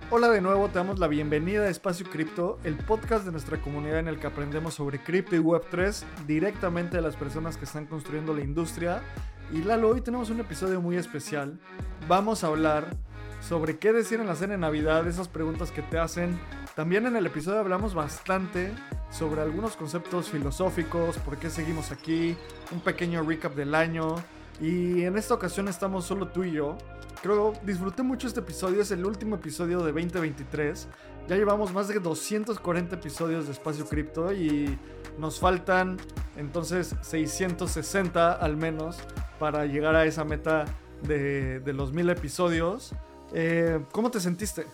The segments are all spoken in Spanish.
Hola de nuevo, te damos la bienvenida a Espacio Cripto, el podcast de nuestra comunidad en el que aprendemos sobre cripto y Web3 directamente de las personas que están construyendo la industria. Y Lalo, hoy tenemos un episodio muy especial. Vamos a hablar sobre qué decir en la cena de Navidad, esas preguntas que te hacen. También en el episodio hablamos bastante sobre algunos conceptos filosóficos, por qué seguimos aquí, un pequeño recap del año. Y en esta ocasión estamos solo tú y yo. Creo disfruté mucho este episodio, es el último episodio de 2023. Ya llevamos más de 240 episodios de Espacio Cripto y nos faltan entonces 660 al menos para llegar a esa meta de los 1000 episodios. ¿Cómo te sentiste?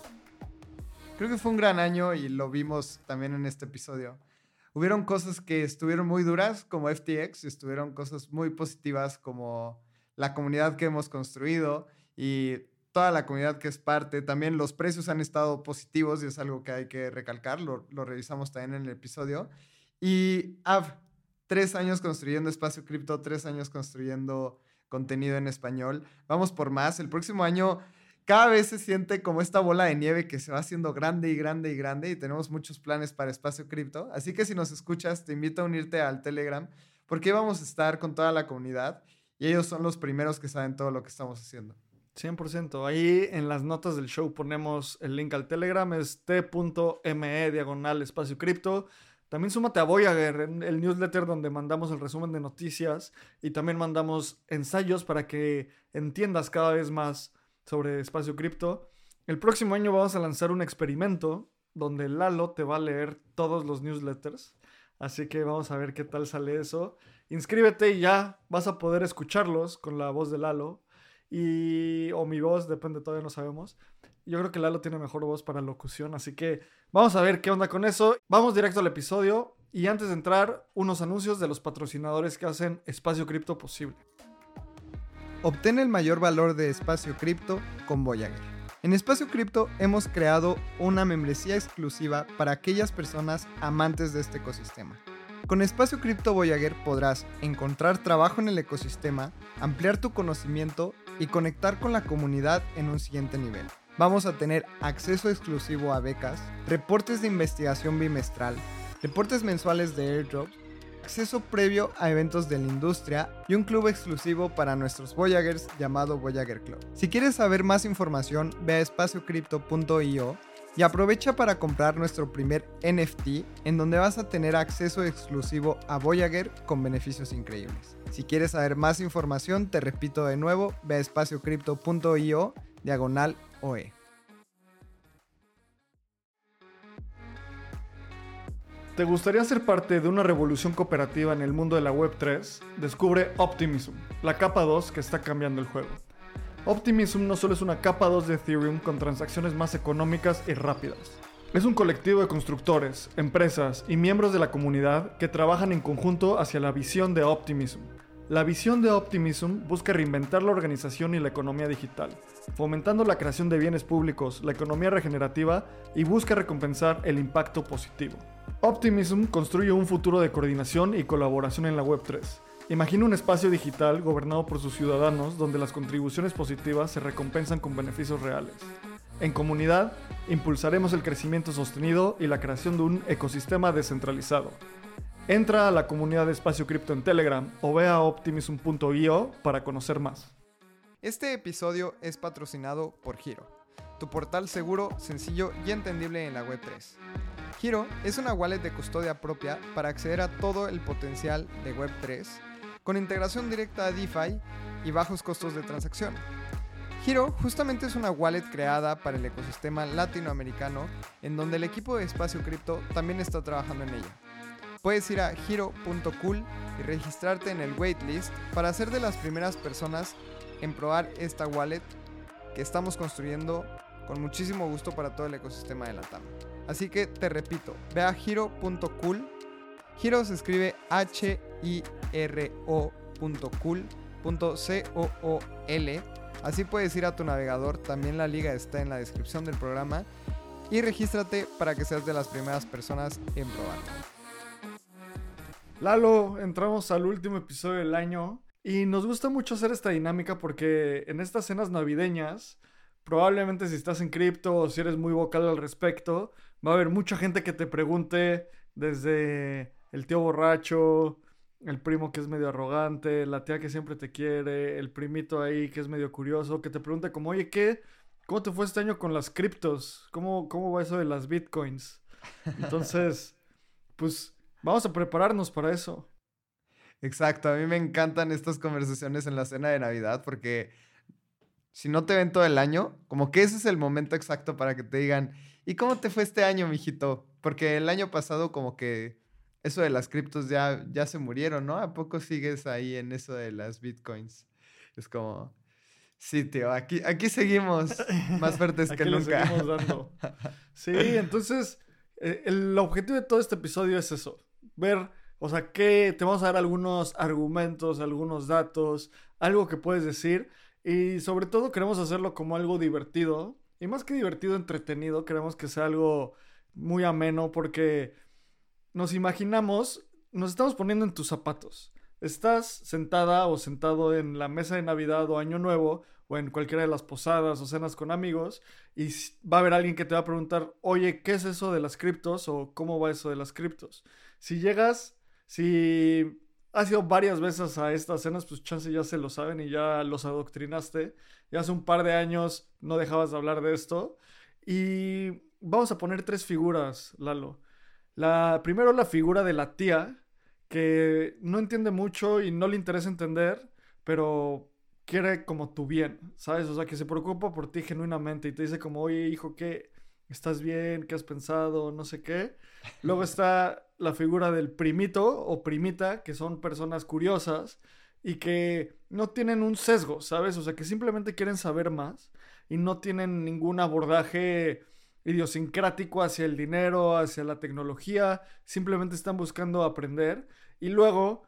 Creo que fue un gran año y lo vimos también en este episodio. Hubieron cosas que estuvieron muy duras como FTX, estuvieron cosas muy positivas como la comunidad que hemos construido y toda la comunidad que es parte. También los precios han estado positivos y es algo que hay que recalcar, lo revisamos también en el episodio. Y 3 años construyendo Espacio Cripto, 3 años construyendo contenido en español. Vamos por más. El próximo año cada vez se siente como esta bola de nieve que se va haciendo grande y grande y grande y tenemos muchos planes para Espacio Cripto. Así que si nos escuchas, te invito a unirte al Telegram porque ahí vamos a estar con toda la comunidad y ellos son los primeros que saben todo lo que estamos haciendo. 100%. Ahí en las notas del show ponemos el link al Telegram, es t.me/espacio cripto. También súmate a Voyager, el newsletter donde mandamos el resumen de noticias y también mandamos ensayos para que entiendas cada vez más sobre Espacio Cripto. El próximo año vamos a lanzar un experimento donde Lalo te va a leer todos los newsletters. Así que vamos a ver qué tal sale eso. Inscríbete y ya vas a poder escucharlos con la voz de Lalo. O mi voz, depende, todavía no sabemos. Yo creo que Lalo tiene mejor voz para locución, así que vamos a ver qué onda con eso. Vamos directo al episodio y antes de entrar, unos anuncios de los patrocinadores que hacen Espacio Cripto posible. Obtén el mayor valor de Espacio Cripto con Voyager. En Espacio Cripto hemos creado una membresía exclusiva para aquellas personas amantes de este ecosistema. Con Espacio Cripto Voyager podrás encontrar trabajo en el ecosistema, ampliar tu conocimiento y conectar con la comunidad en un siguiente nivel. Vamos a tener acceso exclusivo a becas, reportes de investigación bimestral, reportes mensuales de airdrops, acceso previo a eventos de la industria y un club exclusivo para nuestros Voyagers llamado Voyager Club. Si quieres saber más información, ve a espaciocrypto.io y aprovecha para comprar nuestro primer NFT en donde vas a tener acceso exclusivo a Voyager con beneficios increíbles. Si quieres saber más información, te repito de nuevo, ve a espaciocrypto.io/OE. ¿Te gustaría ser parte de una revolución cooperativa en el mundo de la Web3? Descubre Optimism, la capa 2 que está cambiando el juego. Optimism no solo es una capa 2 de Ethereum con transacciones más económicas y rápidas. Es un colectivo de constructores, empresas y miembros de la comunidad que trabajan en conjunto hacia la visión de Optimism. La visión de Optimism busca reinventar la organización y la economía digital, fomentando la creación de bienes públicos, la economía regenerativa y busca recompensar el impacto positivo. Optimism construye un futuro de coordinación y colaboración en la Web3. Imagina un espacio digital gobernado por sus ciudadanos donde las contribuciones positivas se recompensan con beneficios reales. En comunidad, impulsaremos el crecimiento sostenido y la creación de un ecosistema descentralizado. Entra a la comunidad de Espacio Cripto en Telegram o ve a optimism.io para conocer más. Este episodio es patrocinado por Hiro, tu portal seguro, sencillo y entendible en la Web3. Hiro es una wallet de custodia propia para acceder a todo el potencial de Web3 con integración directa a DeFi y bajos costos de transacción. Hiro justamente es una wallet creada para el ecosistema latinoamericano en donde el equipo de Espacio Cripto también está trabajando en ella. Puedes ir a hiro.cool y registrarte en el waitlist para ser de las primeras personas en probar esta wallet que estamos construyendo con muchísimo gusto para todo el ecosistema de LATAM. Así que te repito, ve a hiro.cool. Hiro se escribe hiro.cool.cool. Así puedes ir a tu navegador, también la liga está en la descripción del programa. Y regístrate para que seas de las primeras personas en probarlo. Lalo, entramos al último episodio del año y nos gusta mucho hacer esta dinámica porque en estas cenas navideñas probablemente si estás en cripto o si eres muy vocal al respecto, va a haber mucha gente que te pregunte desde el tío borracho, el primo que es medio arrogante, la tía que siempre te quiere, el primito ahí que es medio curioso, que te pregunte como, oye, ¿qué? ¿Cómo te fue este año con las criptos? ¿Cómo va eso de las bitcoins? Entonces, pues vamos a prepararnos para eso. Exacto, a mí me encantan estas conversaciones en la cena de Navidad porque si no te ven todo el año, como que ese es el momento exacto para que te digan, ¿y cómo te fue este año, mijito? Porque el año pasado como que eso de las criptos ya se murieron, ¿no? ¿A poco sigues ahí en eso de las bitcoins? Es como, sí, tío, aquí seguimos más fuertes que Aquí le nunca. seguimos dando. Sí, entonces el objetivo de todo este episodio es eso, ver, o sea, que te vamos a dar algunos argumentos, algunos datos, algo que puedes decir y sobre todo queremos hacerlo como algo divertido y más que divertido, entretenido, queremos que sea algo muy ameno porque nos imaginamos, nos estamos poniendo en tus zapatos. Estás sentada o sentado en la mesa de Navidad o Año Nuevo o en cualquiera de las posadas o cenas con amigos y va a haber alguien que te va a preguntar, oye, ¿qué es eso de las criptos? O ¿cómo va eso de las criptos? Si llegas, si has ido varias veces a estas cenas, pues chance ya se lo saben y ya los adoctrinaste. Ya hace un par de años no dejabas de hablar de esto. Y vamos a poner tres figuras, Lalo. Primero la figura de la tía, que no entiende mucho y no le interesa entender, pero quiere como tu bien, ¿sabes? O sea, que se preocupa por ti genuinamente y te dice como, oye, hijo, ¿qué? ¿Estás bien? ¿Qué has pensado? No sé qué. Luego está la figura del primito o primita, que son personas curiosas y que no tienen un sesgo, ¿sabes? O sea, que simplemente quieren saber más y no tienen ningún abordaje idiosincrático hacia el dinero, hacia la tecnología, simplemente están buscando aprender. Y luego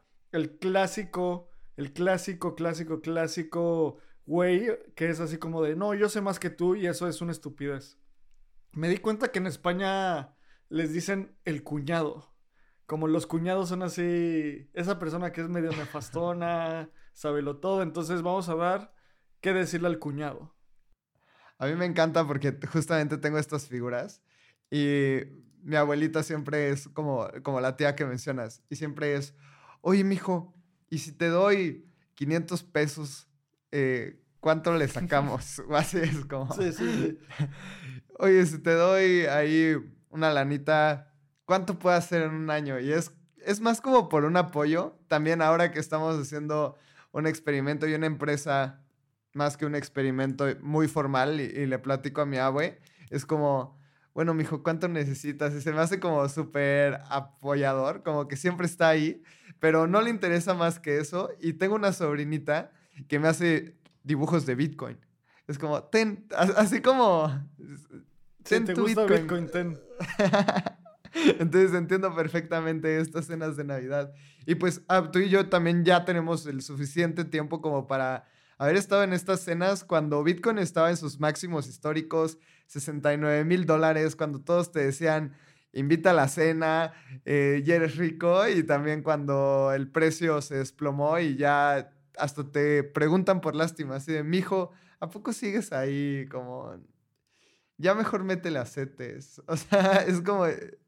el clásico güey, que es así como de, no, yo sé más que tú y eso es una estupidez. Me di cuenta que en España les dicen el cuñado. Como los cuñados son así, esa persona que es medio nefastona, sábelo todo, entonces vamos a dar qué decirle al cuñado. A mí me encanta porque justamente tengo estas figuras y mi abuelita siempre es como la tía que mencionas y siempre es, oye, mijo, ¿y si te doy 500 pesos, cuánto le sacamos? O así es como, Sí, sí, sí. oye, si te doy ahí una lanita, ¿cuánto puedo hacer en un año? Y es más como por un apoyo. También ahora que estamos haciendo un experimento y una empresa más que un experimento muy formal y le platico a mi abue, es como, bueno, mijo, ¿cuánto necesitas? Y se me hace como súper apoyador, como que siempre está ahí, pero no le interesa más que eso. Y tengo una sobrinita que me hace dibujos de Bitcoin. Es como, así como, Si ten te tu gusta Bitcoin. Bitcoin, ten. Entonces entiendo perfectamente estas cenas de Navidad. Y pues tú y yo también ya tenemos el suficiente tiempo como para haber estado en estas cenas cuando Bitcoin estaba en sus máximos históricos, $69,000, cuando todos te decían, invita a la cena, ya eres rico, y también cuando el precio se desplomó y ya hasta te preguntan por lástima, así de, mijo, ¿a poco sigues ahí como... Ya mejor métele a CETES. O sea, es como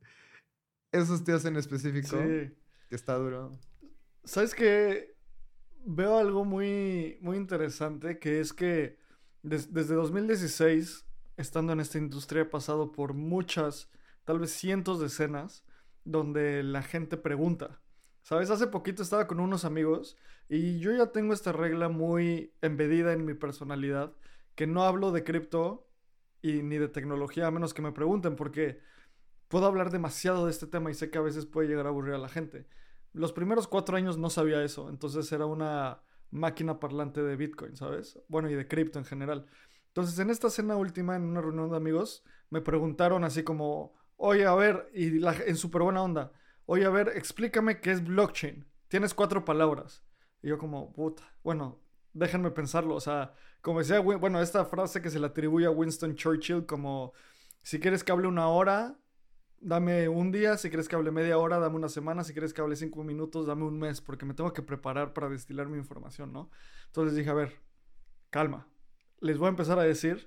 esos tíos en específico, Sí. que está duro. ¿Sabes qué? Veo algo muy, muy interesante que es que desde 2016, estando en esta industria, he pasado por muchas, tal vez cientos de escenas donde la gente pregunta. ¿Sabes? Hace poquito estaba con unos amigos y yo ya tengo esta regla muy embedida en mi personalidad, que no hablo de cripto y ni de tecnología a menos que me pregunten porque puedo hablar demasiado de este tema y sé que a veces puede llegar a aburrir a la gente. Los primeros 4 años no sabía eso, entonces era una máquina parlante de Bitcoin, ¿sabes? Bueno, y de cripto en general. Entonces, en esta cena última, en una reunión de amigos, me preguntaron así como, oye, a ver, en súper buena onda, oye, a ver, explícame qué es blockchain. Tienes 4 palabras. Y yo como, puta, bueno, déjenme pensarlo. O sea, como decía, bueno, esta frase que se le atribuye a Winston Churchill como, si quieres que hable una hora, dame un día, si quieres que hable media hora, dame una semana, si quieres que hable 5 minutos, dame un mes, porque me tengo que preparar para destilar mi información, ¿no? Entonces dije, a ver, calma, les voy a empezar a decir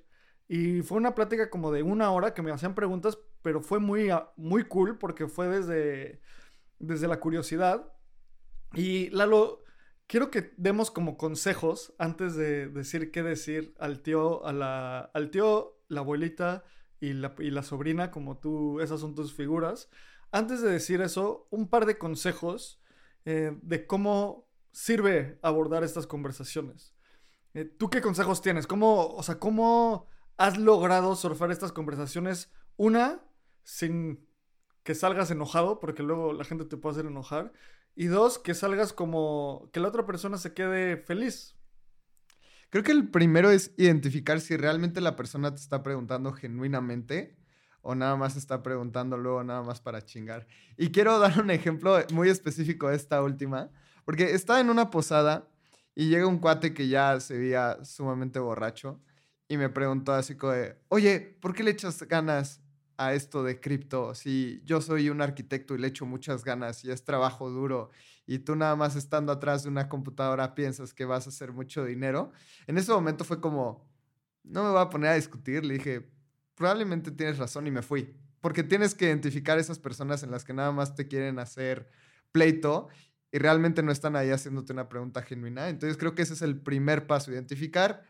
Y fue una plática como de 1 hora que me hacían preguntas, pero fue muy cool porque fue desde la curiosidad. Y Lalo, quiero que demos como consejos antes de decir qué decir al tío, al tío, la abuelita y la sobrina, como tú, esas son tus figuras. Antes de decir eso, un par de consejos de cómo sirve abordar estas conversaciones. ¿Tú qué consejos tienes? ¿Cómo has logrado surfar estas conversaciones? Una, sin que salgas enojado, porque luego la gente te puede hacer enojar. Y dos, que salgas como que la otra persona se quede feliz. Creo que el primero es identificar si realmente la persona te está preguntando genuinamente o nada más está preguntando luego nada más para chingar. Y quiero dar un ejemplo muy específico de esta última, porque estaba en una posada y llega un cuate que ya se veía sumamente borracho y me preguntó así como de, oye, ¿por qué le echas ganas a esto de cripto? Si yo soy un arquitecto y le echo muchas ganas y es trabajo duro y tú nada más estando atrás de una computadora piensas que vas a hacer mucho dinero. En ese momento fue como, no me voy a poner a discutir, le dije, probablemente tienes razón y me fui. Porque tienes que identificar esas personas en las que nada más te quieren hacer pleito y realmente no están ahí haciéndote una pregunta genuina. Entonces creo que ese es el primer paso, identificar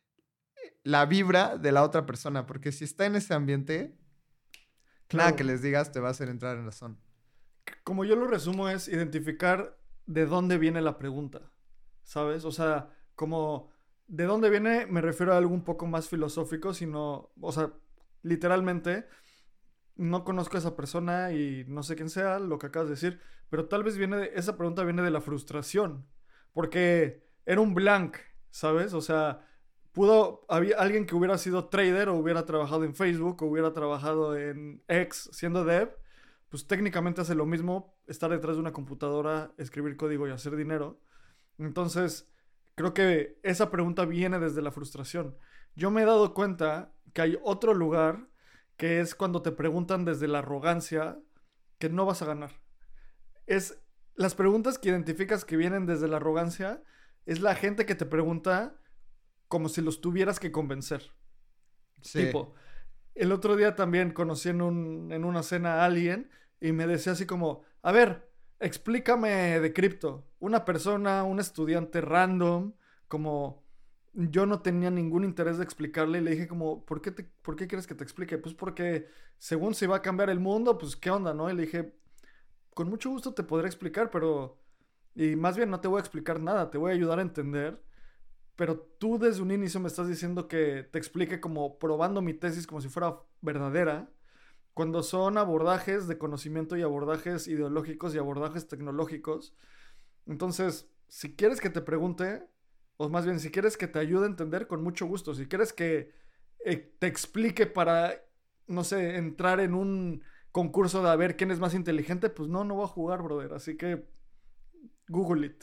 la vibra de la otra persona, porque si está en ese ambiente, nada que Claro, les digas te va a hacer entrar en razón. como yo lo resumo es identificar de dónde viene la pregunta, ¿sabes? O sea, como de dónde viene me refiero a algo un poco más filosófico, sino, o sea, literalmente no conozco a esa persona y no sé quién sea, lo que acabas de decir, pero tal vez esa pregunta viene de la frustración, porque era un blank, ¿sabes? O sea, había alguien que hubiera sido trader o hubiera trabajado en Facebook o hubiera trabajado en X siendo dev, pues técnicamente hace lo mismo estar detrás de una computadora, escribir código y hacer dinero. Entonces, creo que esa pregunta viene desde la frustración. Yo me he dado cuenta que hay otro lugar que es cuando te preguntan desde la arrogancia que no vas a ganar. Es las preguntas que identificas que vienen desde la arrogancia, es la gente que te pregunta como si los tuvieras que convencer. Sí. Tipo, el otro día también conocí en una cena a alguien y me decía así como, a ver, explícame de cripto. Una persona, un estudiante random, como yo no tenía ningún interés de explicarle y le dije como, ¿por qué quieres que te explique? Pues porque según se va a cambiar el mundo, pues qué onda, ¿no? Y le dije, con mucho gusto te podré explicar, pero... Y más bien no te voy a explicar nada, te voy a ayudar a entender, pero tú desde un inicio me estás diciendo que te explique como probando mi tesis como si fuera verdadera, cuando son abordajes de conocimiento y abordajes ideológicos y abordajes tecnológicos. Entonces, si quieres que te pregunte, o más bien si quieres que te ayude a entender, con mucho gusto. Si quieres que te explique para, no sé, entrar en un concurso de a ver quién es más inteligente, pues no voy a jugar, brother. Así que Google it.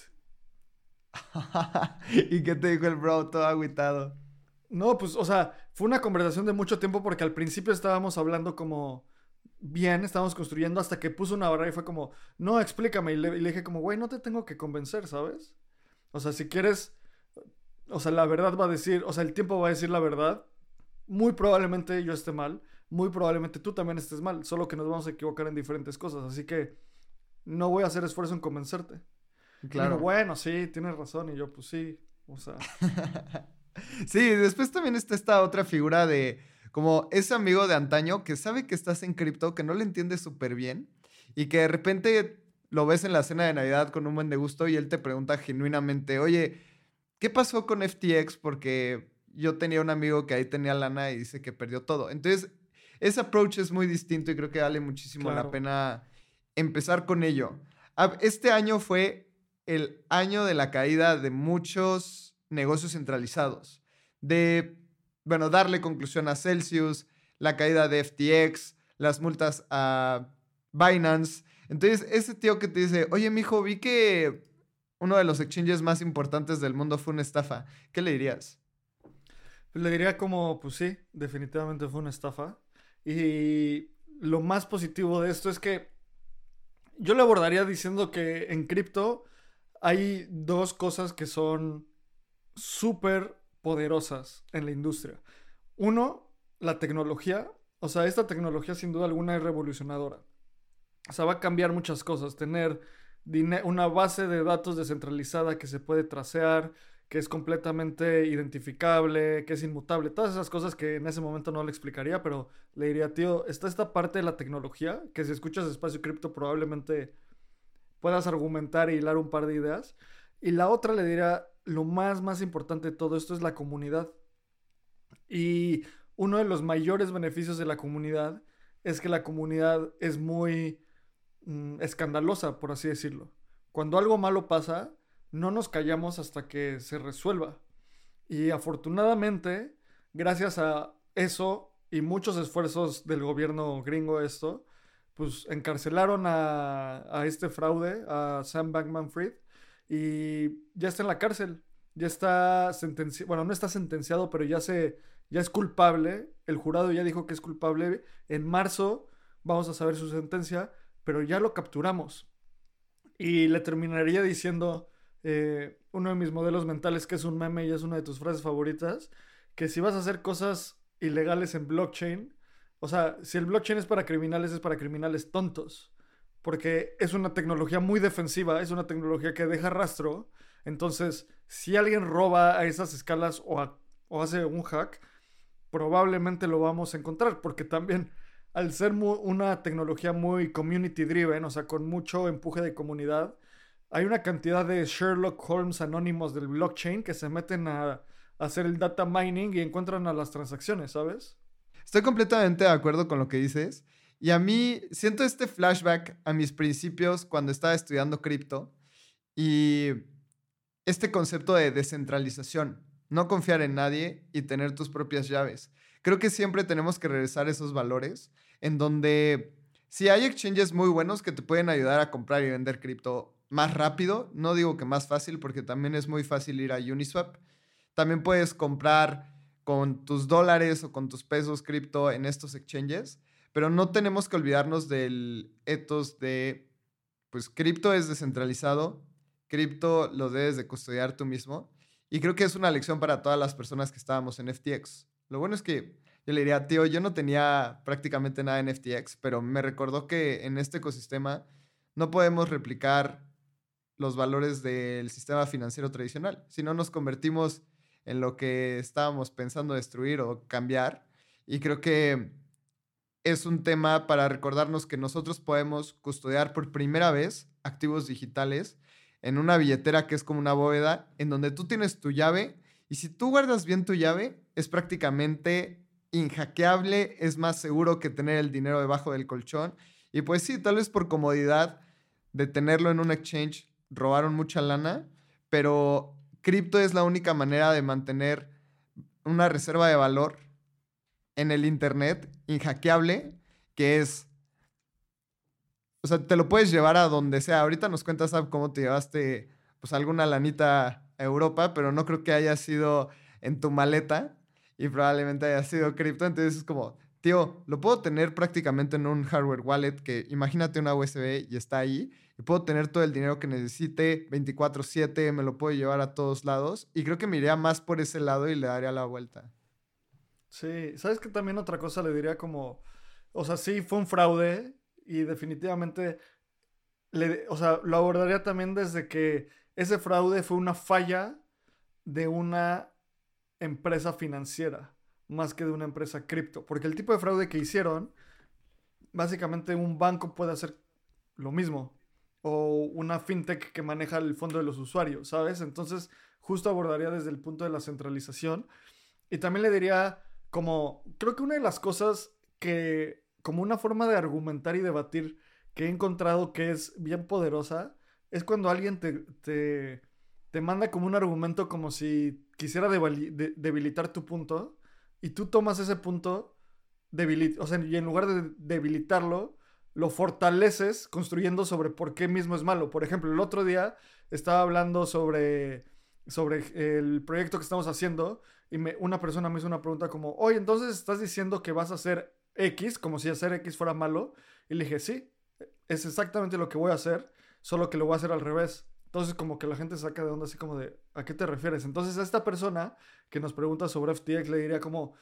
¿Y qué te dijo el bro todo agüitado? No, pues, o sea, fue una conversación de mucho tiempo porque al principio estábamos hablando como bien, estábamos construyendo hasta que puso una barrera y fue como, no, explícame. Y le dije como, güey, no te tengo que convencer, ¿sabes? O sea, si quieres, o sea, la verdad va a decir, o sea, el tiempo va a decir la verdad. Muy probablemente yo esté mal, muy probablemente tú también estés mal, solo que nos vamos a equivocar en diferentes cosas, así que no voy a hacer esfuerzo en convencerte. Y me dijo, Claro. bueno, sí, tienes razón. Y yo, pues sí, o sea, Sí, después también está esta otra figura de como ese amigo de antaño que sabe que estás en cripto, que no le entiende súper bien y que de repente lo ves en la cena de Navidad con un buen de gusto y él te pregunta genuinamente, oye, ¿qué pasó con FTX? Porque yo tenía un amigo que ahí tenía lana y dice que perdió todo. Entonces, ese approach es muy distinto y creo que vale muchísimo la claro. pena empezar con ello. Este año fue el año de la caída de muchos negocios centralizados. De, bueno, darle conclusión a Celsius, la caída de FTX, las multas a Binance. Entonces, ese tío que te dice, oye, mijo, vi que uno de los exchanges más importantes del mundo fue una estafa. ¿Qué le dirías? Le diría como, pues sí, definitivamente fue una estafa. Y lo más positivo de esto es que yo le abordaría diciendo que en cripto hay dos cosas que son súper poderosas en la industria. Uno, la tecnología. O sea, esta tecnología sin duda alguna es revolucionadora. O sea, va a cambiar muchas cosas. Tener una base de datos descentralizada que se puede tracear, que es completamente identificable, que es inmutable. Todas esas cosas que en ese momento no le explicaría, pero le diría, tío, está esta parte de la tecnología que si escuchas Espacio Cripto probablemente puedas argumentar y hilar un par de ideas. Y la otra le diría, lo más importante de todo esto es la comunidad. Y uno de los mayores beneficios de la comunidad es que la comunidad es muy escandalosa, por así decirlo. Cuando algo malo pasa, no nos callamos hasta que se resuelva. Y afortunadamente, gracias a eso y muchos esfuerzos del gobierno gringo esto, pues encarcelaron a este fraude, a Sam Bankman-Fried, y ya está en la cárcel. Ya está sentenciado, bueno, no está sentenciado, pero ya es culpable. El jurado ya dijo que es culpable. En marzo vamos a saber su sentencia, pero ya lo capturamos. Y le terminaría diciendo uno de mis modelos mentales, que es un meme y es una de tus frases favoritas, que si vas a hacer cosas ilegales en blockchain, o sea, si el blockchain es para criminales tontos, porque es una tecnología muy defensiva, es una tecnología que deja rastro. Entonces, si alguien roba a esas escalas o hace un hack, probablemente lo vamos a encontrar, porque también al ser una tecnología muy community driven, o sea, con mucho empuje de comunidad, hay una cantidad de Sherlock Holmes anónimos del blockchain que se meten a hacer el data mining y encuentran a las transacciones, ¿sabes? Estoy completamente de acuerdo con lo que dices. Y a mí siento este flashback a mis principios cuando estaba estudiando cripto y este concepto de descentralización, no confiar en nadie y tener tus propias llaves. Creo que siempre tenemos que regresar esos valores en donde sí hay exchanges muy buenos que te pueden ayudar a comprar y vender cripto más rápido. No digo que más fácil porque también es muy fácil ir a Uniswap. También puedes comprar con tus dólares o con tus pesos cripto en estos exchanges, pero no tenemos que olvidarnos del ethos de, pues cripto es descentralizado, cripto lo debes de custodiar tú mismo, y creo que es una lección para todas las personas que estábamos en FTX. Lo bueno es que yo le diría, tío, yo no tenía prácticamente nada en FTX, pero me recordó que en este ecosistema no podemos replicar los valores del sistema financiero tradicional, si no nos convertimos en lo que estábamos pensando destruir o cambiar. Y creo que es un tema para recordarnos que nosotros podemos custodiar por primera vez activos digitales en una billetera que es como una bóveda, en donde tú tienes tu llave y si tú guardas bien tu llave, es prácticamente inhackeable, es más seguro que tener el dinero debajo del colchón. Y pues sí, tal vez por comodidad de tenerlo en un exchange robaron mucha lana, pero cripto es la única manera de mantener una reserva de valor en el internet inhackeable, que es, o sea, te lo puedes llevar a donde sea. Ahorita nos cuentas, Ab, cómo te llevaste pues alguna lanita a Europa, pero no creo que haya sido en tu maleta y probablemente haya sido cripto. Entonces es como, tío, lo puedo tener prácticamente en un hardware wallet que imagínate una USB y está ahí. Y puedo tener todo el dinero que necesite 24/7, me lo puedo llevar a todos lados. Y creo que me iría más por ese lado y le daría la vuelta. Sí, ¿sabes qué? También otra cosa le diría como, o sea, sí fue un fraude y definitivamente, o sea, lo abordaría también desde que ese fraude fue una falla de una empresa financiera, más que de una empresa cripto, porque el tipo de fraude que hicieron, básicamente un banco puede hacer lo mismo, o una fintech que maneja el fondo de los usuarios, ¿sabes? Entonces, justo abordaría desde el punto de la centralización y también le diría como, creo que una de las cosas que, como una forma de argumentar y debatir que he encontrado que es bien poderosa, es cuando alguien te manda como un argumento como si quisiera debilitar tu punto y tú tomas ese punto, o sea, y en lugar de debilitarlo, lo fortaleces construyendo sobre por qué mismo es malo. Por ejemplo, el otro día estaba hablando sobre el proyecto que estamos haciendo y una persona me hizo una pregunta como, oye, entonces estás diciendo que vas a hacer X, como si hacer X fuera malo. Y le dije, sí, es exactamente lo que voy a hacer, solo que lo voy a hacer al revés. Entonces como que la gente saca de onda así como de, ¿a qué te refieres? Entonces a esta persona que nos pregunta sobre FTX le diría como,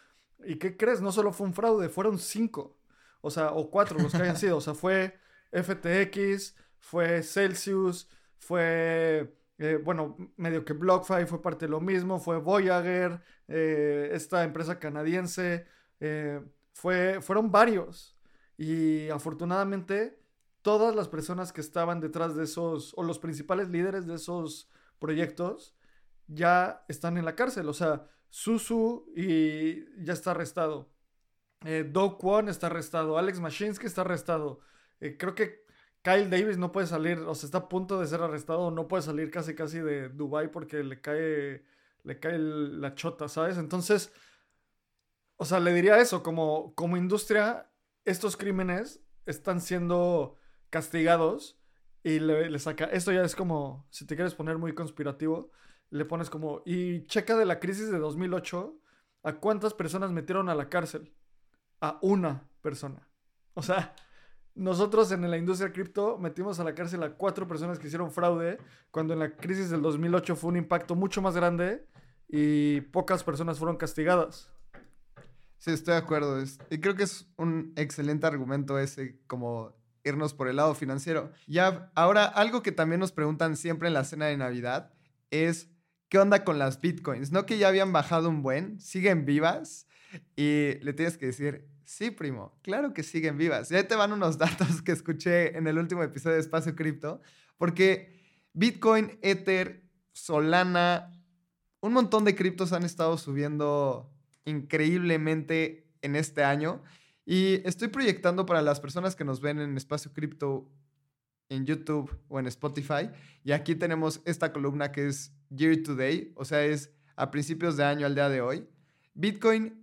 ¿Y qué crees? No solo fue un fraude, fueron 5. O sea, o 4 los que hayan sido. O sea, fue FTX, fue Celsius, fue, bueno, medio que BlockFi fue parte de lo mismo, fue Voyager, esta empresa canadiense, fueron varios. Y afortunadamente, todas las personas que estaban detrás de esos, o los principales líderes de esos proyectos, ya están en la cárcel. O sea, Susu y ya está arrestado. Do Kwon está arrestado. Alex Mashinsky está arrestado. Creo que Kyle Davis no puede salir, o sea, está a punto de ser arrestado. No puede salir casi casi de Dubai porque le cae la chota, ¿sabes? Entonces, o sea, le diría eso, como industria, estos crímenes están siendo castigados y le saca, esto ya es como, si te quieres poner muy conspirativo, le pones como, y checa de la crisis de 2008, ¿a cuántas personas metieron a la cárcel? A una persona. O sea, nosotros en la industria cripto metimos a la cárcel a 4 personas que hicieron fraude, cuando en la crisis del 2008 fue un impacto mucho más grande y pocas personas fueron castigadas. Sí, estoy de acuerdo. Y creo que es un excelente argumento ese, como irnos por el lado financiero. Ya, ahora, algo que también nos preguntan siempre en la cena de Navidad es, ¿qué onda con las bitcoins? ¿No que ya habían bajado un buen? ¿Siguen vivas? Y le tienes que decir, sí, primo, claro que siguen vivas. Y ahí te van unos datos que escuché en el último episodio de Espacio Cripto, porque Bitcoin, Ether, Solana, un montón de criptos han estado subiendo increíblemente en este año. Y estoy proyectando para las personas que nos ven en Espacio Cripto en YouTube o en Spotify. Y aquí tenemos esta columna que es Year to Day, o sea, es a principios de año al día de hoy. Bitcoin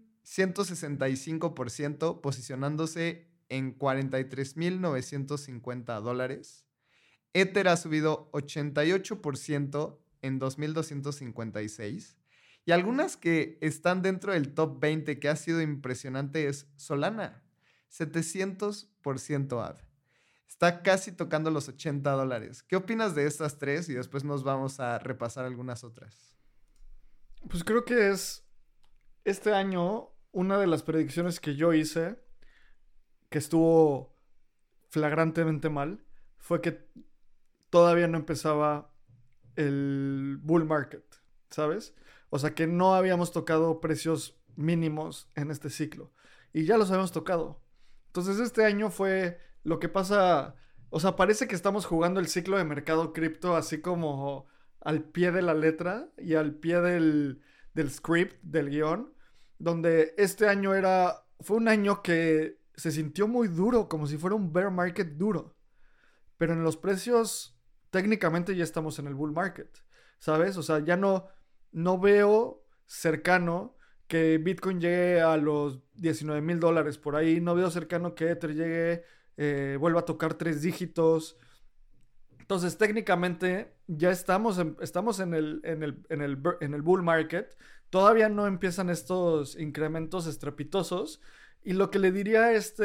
165% posicionándose en $43,950. Ether ha subido 88% en 2,256. Y algunas que están dentro del top 20 que ha sido impresionante es Solana, 700% AD. Está casi tocando los $80. ¿Qué opinas de estas tres? Y después nos vamos a repasar algunas otras. Pues creo que es este año una de las predicciones que yo hice, que estuvo flagrantemente mal, fue que todavía no empezaba el bull market, ¿sabes? O sea, que no habíamos tocado precios mínimos en este ciclo. Y ya los habíamos tocado. Entonces este año fue lo que pasa, o sea, parece que estamos jugando el ciclo de mercado cripto así como al pie de la letra y al pie del script, del guión, donde este año fue un año que se sintió muy duro, como si fuera un bear market duro. Pero en los precios, técnicamente ya estamos en el bull market, ¿sabes? O sea, ya no veo cercano que Bitcoin llegue a los $19,000 por ahí. No veo cercano que Ether llegue, vuelva a tocar 3 dígitos. Entonces, técnicamente, ya estamos en el bull market. Todavía no empiezan estos incrementos estrepitosos. Y lo que le diría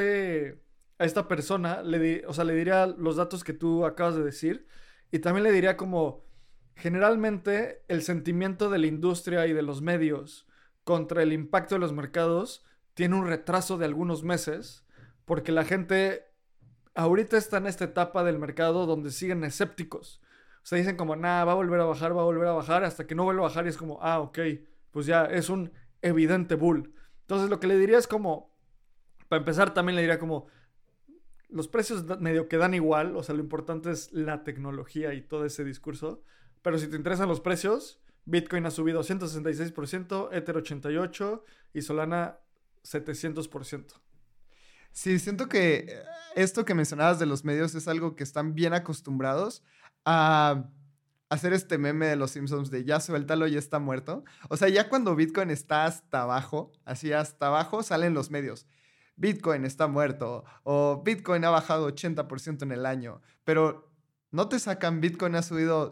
a esta persona, o sea, le diría los datos que tú acabas de decir. Y también le diría como, generalmente, el sentimiento de la industria y de los medios contra el impacto de los mercados tiene un retraso de algunos meses, porque la gente ahorita está en esta etapa del mercado donde siguen escépticos. O sea, dicen como, va a volver a bajar, va a volver a bajar, hasta que no vuelva a bajar y es como, ok, pues ya es un evidente bull. Entonces lo que le diría es como, para empezar también le diría como, los precios medio que dan igual, o sea, lo importante es la tecnología y todo ese discurso. Pero si te interesan los precios, Bitcoin ha subido 166%, Ether 88% y Solana 700%. Sí, siento que esto que mencionabas de los medios es algo que están bien acostumbrados a hacer este meme de los Simpsons de ya suéltalo, ya está muerto. O sea, ya cuando Bitcoin está hasta abajo, así hasta abajo, salen los medios. Bitcoin está muerto o Bitcoin ha bajado 80% en el año, pero no te sacan Bitcoin ha subido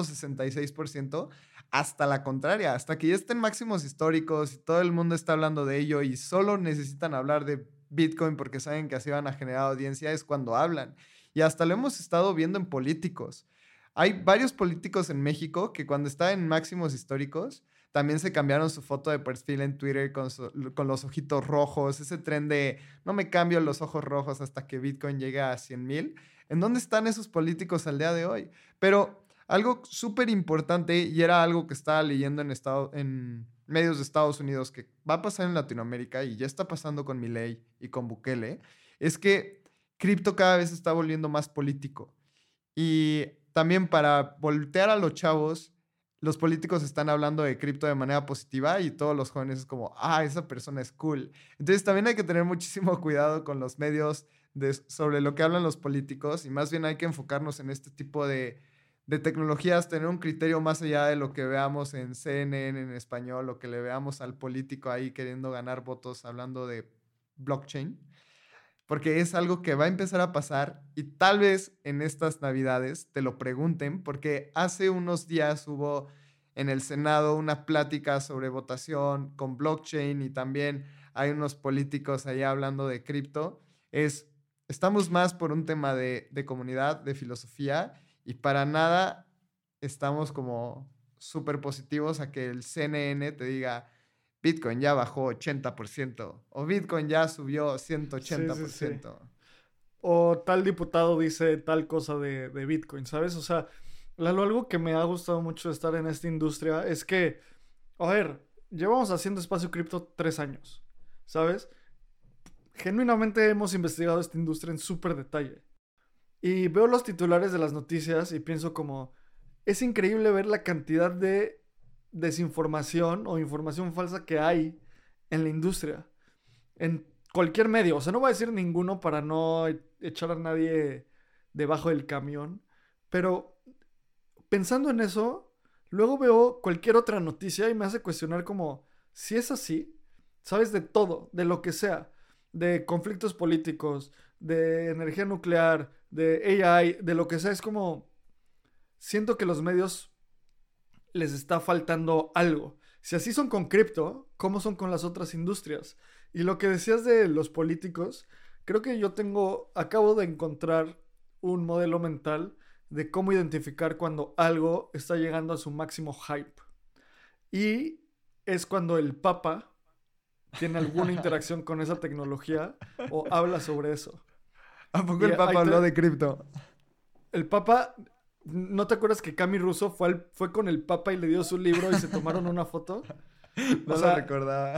166%, hasta la contraria, hasta que ya estén máximos históricos y todo el mundo está hablando de ello y solo necesitan hablar de Bitcoin porque saben que así van a generar audiencia, es cuando hablan. Y hasta lo hemos estado viendo en políticos. Hay varios políticos en México que cuando estaban en máximos históricos también se cambiaron su foto de perfil en Twitter con los ojitos rojos, ese tren de no me cambio los ojos rojos hasta que Bitcoin llegue a 100,000. ¿En dónde están esos políticos al día de hoy? Pero algo súper importante, y era algo que estaba leyendo en medios de Estados Unidos, que va a pasar en Latinoamérica y ya está pasando con Milei y con Bukele, es que cripto cada vez está volviendo más político. Y también para voltear a los chavos, los políticos están hablando de cripto de manera positiva y todos los jóvenes es como, esa persona es cool. Entonces también hay que tener muchísimo cuidado con los medios sobre lo que hablan los políticos y más bien hay que enfocarnos en este tipo de tecnologías, tener un criterio más allá de lo que veamos en CNN en español o que le veamos al político ahí queriendo ganar votos hablando de blockchain. Porque es algo que va a empezar a pasar y tal vez en estas Navidades te lo pregunten, porque hace unos días hubo en el Senado una plática sobre votación con blockchain y también hay unos políticos allá hablando de cripto. Estamos más por un tema de comunidad, de filosofía y para nada estamos como súper positivos a que el CNN te diga Bitcoin ya bajó 80% o Bitcoin ya subió 180%. Sí. O tal diputado dice tal cosa de Bitcoin, ¿sabes? O sea, Lalo, algo que me ha gustado mucho de estar en esta industria es que, a ver, llevamos haciendo espacio cripto 3 años, ¿sabes? Genuinamente hemos investigado esta industria en súper detalle. Y veo los titulares de las noticias y pienso como, es increíble ver la cantidad de desinformación o información falsa que hay en la industria. En cualquier medio. O sea, no voy a decir ninguno para no echar a nadie debajo del camión. Pero pensando en eso, luego veo cualquier otra noticia y me hace cuestionar como, si es así, sabes de todo, de lo que sea, de conflictos políticos, de energía nuclear, de AI, de lo que sea, es como, siento que los medios les está faltando algo. Si así son con cripto, ¿cómo son con las otras industrias? Y lo que decías de los políticos, creo que acabo de encontrar un modelo mental de cómo identificar cuando algo está llegando a su máximo hype. Y es cuando el Papa tiene alguna interacción con esa tecnología o habla sobre eso. ¿A poco el Papa habló de cripto? El Papa, ¿no te acuerdas que Cami Russo fue con el Papa y le dio su libro y se tomaron una foto? No lo recordaba.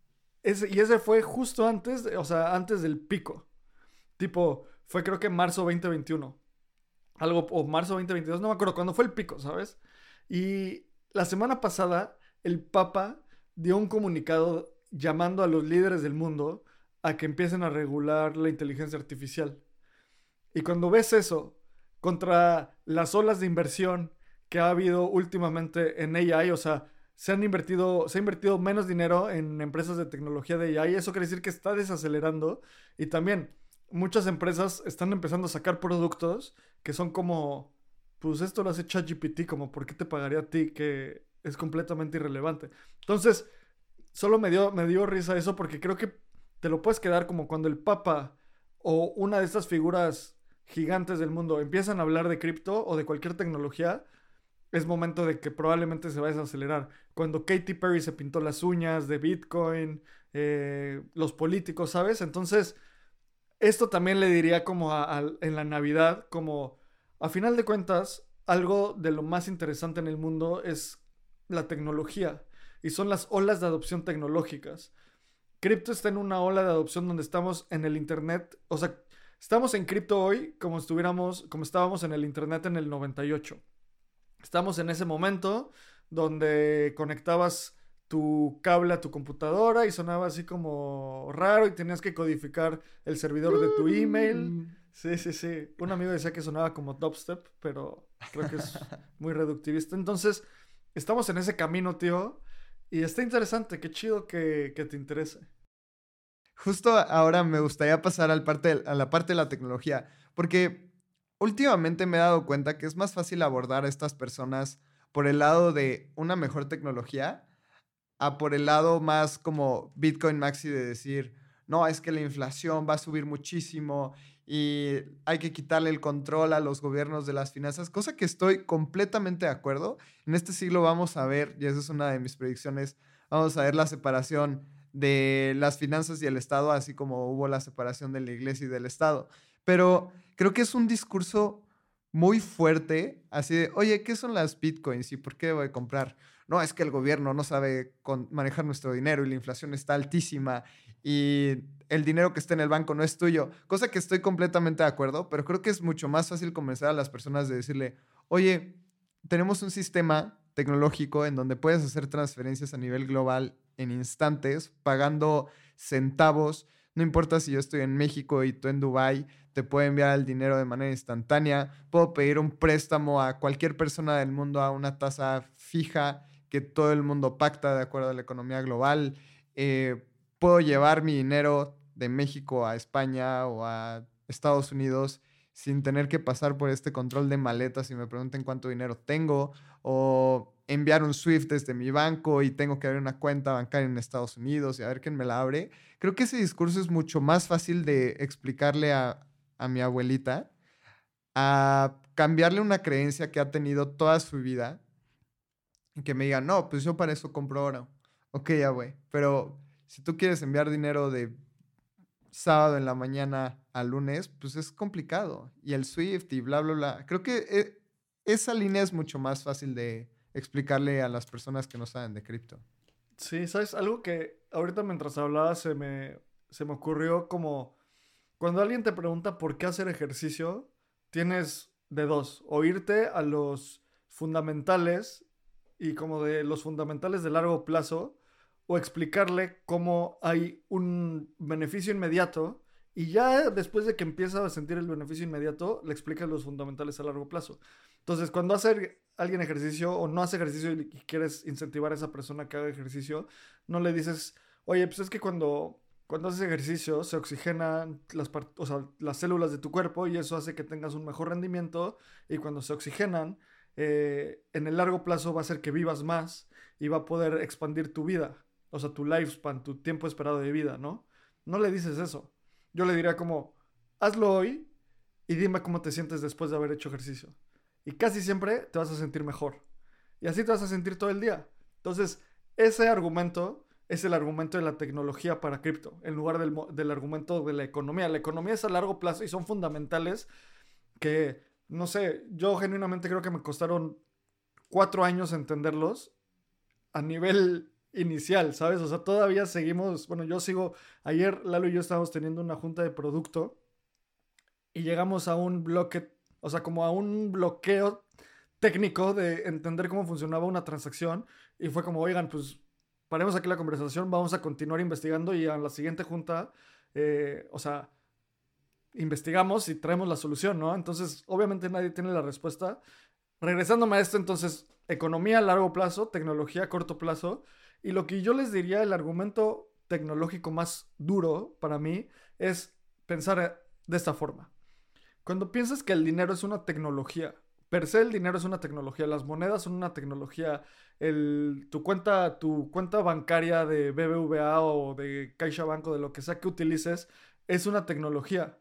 Y ese fue justo antes, antes del pico. Tipo, fue creo que marzo 2021. O marzo 2022, no me acuerdo cuándo fue el pico, ¿sabes? Y la semana pasada, el Papa dio un comunicado llamando a los líderes del mundo a que empiecen a regular la inteligencia artificial. Y cuando ves eso contra las olas de inversión que ha habido últimamente en AI, o sea, se ha invertido menos dinero en empresas de tecnología de AI, eso quiere decir que está desacelerando y también muchas empresas están empezando a sacar productos que son como, pues esto lo hace ChatGPT, como ¿por qué te pagaría a ti? Que es completamente irrelevante. Entonces, solo me dio risa eso porque creo que te lo puedes quedar como cuando el Papa o una de estas figuras gigantes del mundo empiezan a hablar de cripto o de cualquier tecnología, es momento de que probablemente se vaya a desacelerar. Cuando Katy Perry se pintó las uñas de Bitcoin, los políticos, ¿sabes? Entonces, esto también le diría como en la Navidad, como a final de cuentas, algo de lo más interesante en el mundo es la tecnología y son las olas de adopción tecnológicas. Cripto está en una ola de adopción donde estamos en el internet, o sea, estamos en cripto hoy como estábamos en el internet en el 98. Estamos en ese momento donde conectabas tu cable a tu computadora y sonaba así como raro y tenías que codificar el servidor de tu email. Sí. Un amigo decía que sonaba como dubstep, pero creo que es muy reductivista. Entonces, estamos en ese camino, tío, y está interesante. Qué chido que te interese. Justo ahora me gustaría pasar a la parte de la tecnología, porque últimamente me he dado cuenta que es más fácil abordar a estas personas por el lado de una mejor tecnología a por el lado más como Bitcoin Maxi de decir, no, es que la inflación va a subir muchísimo y hay que quitarle el control a los gobiernos de las finanzas, cosa que estoy completamente de acuerdo. En este siglo vamos a ver, y esa es una de mis predicciones, vamos a ver la separación de las finanzas y el Estado, así como hubo la separación de la iglesia y del Estado. Pero creo que es un discurso muy fuerte, así de, oye, ¿qué son las bitcoins y por qué debo de comprar? No, es que el gobierno no sabe manejar nuestro dinero y la inflación está altísima y el dinero que está en el banco no es tuyo, cosa que estoy completamente de acuerdo, pero creo que es mucho más fácil convencer a las personas de decirle, oye, tenemos un sistema tecnológico en donde puedes hacer transferencias a nivel global en instantes, pagando centavos, no importa si yo estoy en México y tú en Dubái, te puedo enviar el dinero de manera instantánea, puedo pedir un préstamo a cualquier persona del mundo a una tasa fija que todo el mundo pacta de acuerdo a la economía global. Puedo llevar mi dinero de México a España o a Estados Unidos sin tener que pasar por este control de maletas y me pregunten cuánto dinero tengo, o enviar un SWIFT desde mi banco y tengo que abrir una cuenta bancaria en Estados Unidos y a ver quién me la abre. Creo que ese discurso es mucho más fácil de explicarle a mi abuelita, a cambiarle una creencia que ha tenido toda su vida y que me diga, no, pues yo para eso compro oro. Ok, ya, güey, pero si tú quieres enviar dinero de sábado en la mañana a lunes, pues es complicado. Y el Swift y bla, bla, bla. Creo que esa línea es mucho más fácil de explicarle a las personas que no saben de cripto. Sí, ¿sabes? Algo que ahorita mientras hablaba se me ocurrió como cuando alguien te pregunta por qué hacer ejercicio, tienes de dos, o irte a los fundamentales y como de los fundamentales de largo plazo, o explicarle cómo hay un beneficio inmediato y ya después de que empieza a sentir el beneficio inmediato, le explicas los fundamentales a largo plazo. Entonces, cuando hace alguien ejercicio o no hace ejercicio y quieres incentivar a esa persona que haga ejercicio, no le dices, oye, pues es que cuando haces ejercicio se oxigenan o sea, las células de tu cuerpo y eso hace que tengas un mejor rendimiento y cuando se oxigenan, en el largo plazo va a hacer que vivas más y va a poder expandir tu vida, o sea, tu lifespan, tu tiempo esperado de vida, ¿no? No le dices eso. Yo le diría como, hazlo hoy y dime cómo te sientes después de haber hecho ejercicio. Y casi siempre te vas a sentir mejor. Y así te vas a sentir todo el día. Entonces, ese argumento es el argumento de la tecnología para cripto, en lugar del argumento de la economía. La economía es a largo plazo y son fundamentales que, no sé, yo genuinamente creo que me costaron 4 años entenderlos a nivel inicial, ¿sabes? O sea, todavía seguimos, bueno, yo sigo, ayer Lalo y yo estábamos teniendo una junta de producto y llegamos a un bloque, o sea, como a un bloqueo técnico de entender cómo funcionaba una transacción y fue como, oigan, pues paremos aquí la conversación, vamos a continuar investigando y a la siguiente junta, o sea, investigamos y traemos la solución, ¿no? Entonces, obviamente nadie tiene la respuesta. Regresándome a esto, entonces, economía a largo plazo, tecnología a corto plazo, y lo que yo les diría, el argumento tecnológico más duro para mí es pensar de esta forma. Cuando piensas que el dinero es una tecnología, per se el dinero es una tecnología, las monedas son una tecnología, tu cuenta bancaria de BBVA o de CaixaBank o de lo que sea que utilices es una tecnología.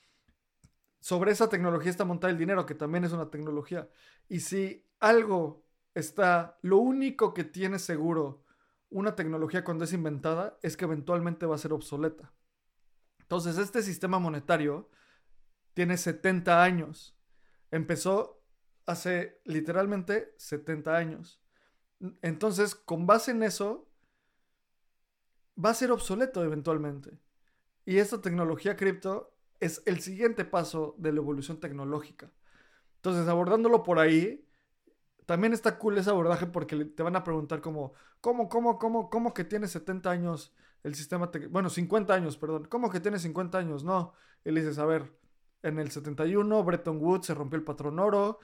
Sobre esa tecnología está montada el dinero, que también es una tecnología. Y si algo está, lo único que tiene seguro una tecnología cuando es inventada es que eventualmente va a ser obsoleta. Entonces, este sistema monetario tiene 70 años. Empezó hace literalmente 70 años. Entonces, con base en eso, va a ser obsoleto eventualmente. Y esta tecnología cripto es el siguiente paso de la evolución tecnológica. Entonces, abordándolo por ahí, también está cool ese abordaje porque te van a preguntar como, ¿cómo que tiene 70 años el sistema? Bueno, 50 años, perdón. ¿Cómo que tiene 50 años? No. Y le dices, a ver, en el 71 Bretton Woods se rompió el patrón oro.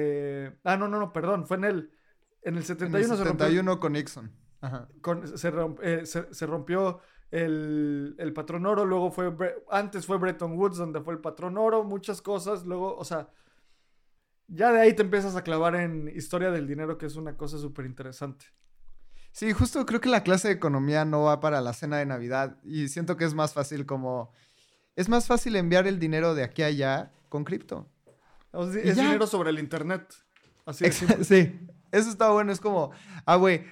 No, perdón, fue en el En el 71 se rompió 71 con Nixon. Ajá. se rompió el patrón oro, luego antes fue Bretton Woods donde fue el patrón oro, muchas cosas, luego, o sea, ya de ahí te empiezas a clavar en historia del dinero, que es una cosa súper interesante. Sí, justo creo que la clase de economía no va para la cena de Navidad y siento que es más fácil como Es más fácil enviar el dinero de aquí a allá con cripto. O sea, Y es ya. dinero sobre el internet. Así de simple. Sí, eso está bueno. Es como, güey,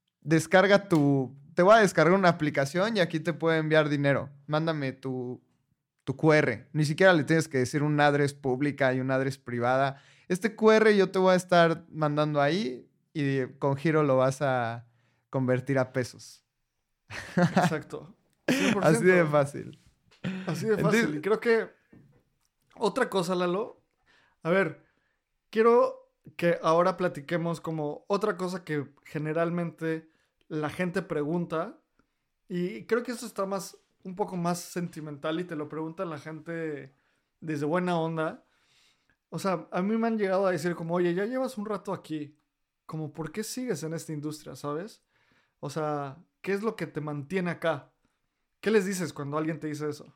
te voy a descargar una aplicación y aquí te puedo enviar dinero. Mándame tu QR. Ni siquiera le tienes que decir una address pública y una address privada. Este QR yo te voy a estar mandando ahí y con giro lo vas a convertir a pesos. Exacto. Así de 100%. fácil. Así de Entonces, fácil. Y creo que otra cosa, Lalo. A ver, quiero que ahora platiquemos como otra cosa que generalmente la gente pregunta. Y creo que eso está un poco más sentimental y te lo pregunta la gente desde buena onda. O sea, a mí me han llegado a decir como, oye, ya llevas un rato aquí. Como, ¿por qué sigues en esta industria, sabes? O sea, ¿qué es lo que te mantiene acá? ¿Qué les dices cuando alguien te dice eso?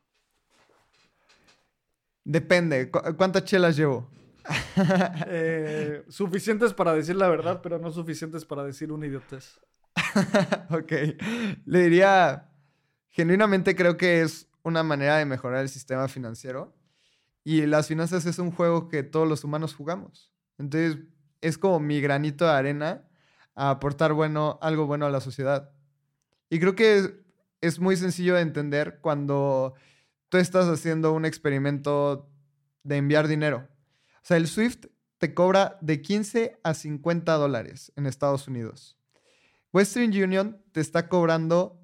depende. ¿Cuántas chelas llevo? Suficientes para decir la verdad, pero no suficientes para decir una idiotez. Ok. Le diría, genuinamente creo que es una manera de mejorar el sistema financiero. Y las finanzas es un juego que todos los humanos jugamos. Entonces, es como mi granito de arena a aportar algo bueno a la sociedad. Y creo que es muy sencillo de entender cuando tú estás haciendo un experimento de enviar dinero. O sea, el SWIFT te cobra de 15 a 50 dólares en Estados Unidos. Western Union te está cobrando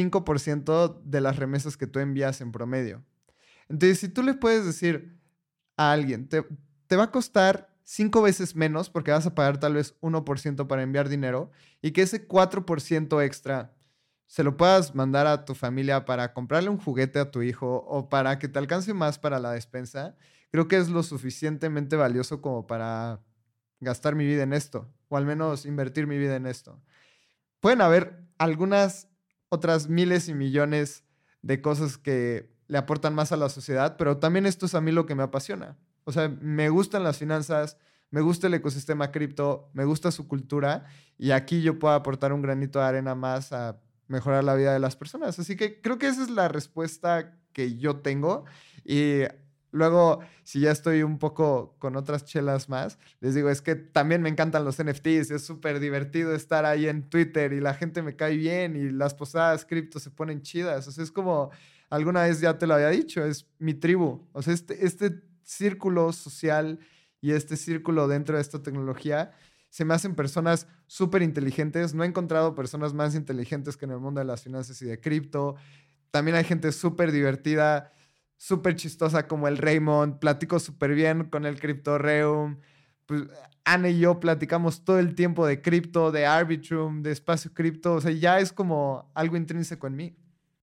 5% de las remesas que tú envías en promedio. Entonces, si tú le puedes decir a alguien, te va a costar 5 veces menos porque vas a pagar tal vez 1% para enviar dinero y que ese 4% extra se lo puedas mandar a tu familia para comprarle un juguete a tu hijo o para que te alcance más para la despensa, creo que es lo suficientemente valioso como para gastar mi vida en esto, o al menos invertir mi vida en esto. Pueden haber algunas otras miles y millones de cosas que le aportan más a la sociedad, pero también esto es a mí lo que me apasiona. O sea, me gustan las finanzas, me gusta el ecosistema cripto, me gusta su cultura y aquí yo puedo aportar un granito de arena más a mejorar la vida de las personas. Así que creo que esa es la respuesta que yo tengo y luego, si ya estoy un poco con otras chelas más, les digo, es que también me encantan los NFTs, es súper divertido estar ahí en Twitter y la gente me cae bien y las posadas cripto se ponen chidas. O sea, es como, alguna vez ya te lo había dicho, es mi tribu. O sea, este círculo social y este círculo dentro de esta tecnología se me hacen personas súper inteligentes. No he encontrado personas más inteligentes que en el mundo de las finanzas y de cripto. También hay gente súper divertida, súper chistosa como el Raymond, platico súper bien con el CryptoReum. Pues Ana y yo platicamos todo el tiempo de cripto, de Arbitrum, de espacio cripto. O sea, ya es como algo intrínseco en mí.